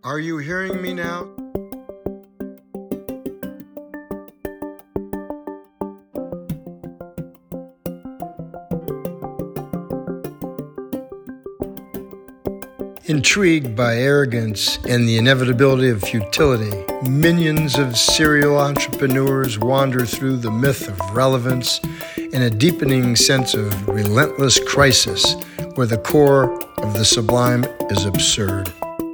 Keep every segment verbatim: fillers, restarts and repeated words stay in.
Are you hearing me now? Intrigued by arrogance and the inevitability of futility, millions of serial entrepreneurs wander through the myth of relevance in a deepening sense of relentless crisis where the core of the sublime is absurd.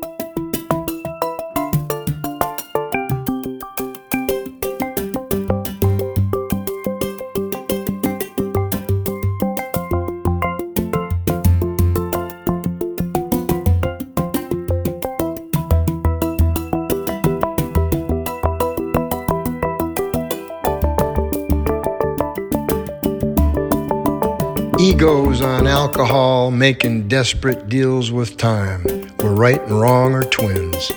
Egos on alcohol making desperate deals with time, where right and wrong are twins.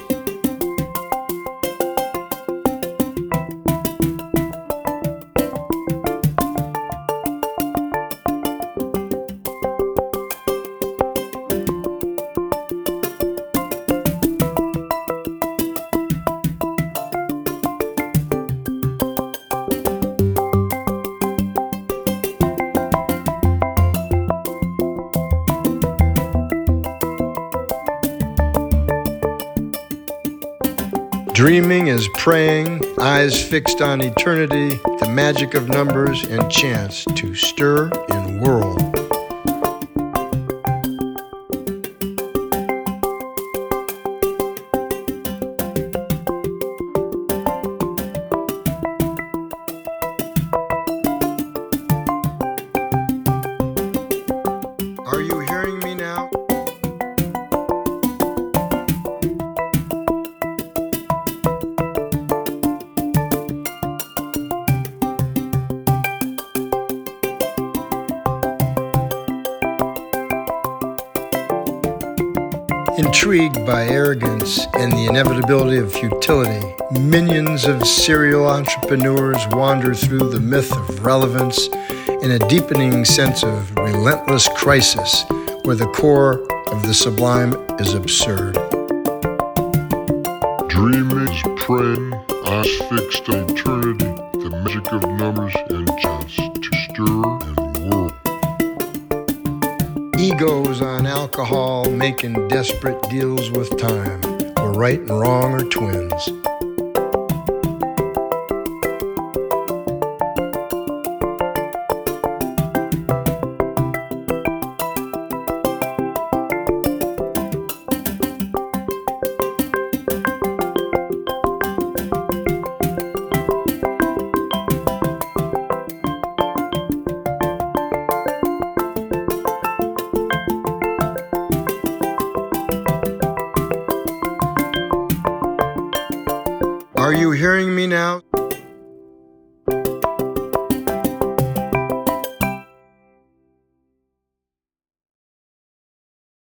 Dreaming is praying, eyes fixed on eternity, the magic of numbers and chance to stir and whirl. Are you hearing me now? Intrigued by arrogance and the inevitability of futility, millions of serial entrepreneurs wander through the myth of relevance in a deepening sense of relentless crisis where the core of the sublime is absurd. Dreaming is praying, eyes fixed on eternity, the magic of numbers and chance to stir and whirl. Egos on alcohol making desperate deals with time, where right and wrong are twins. Are you hearing me now?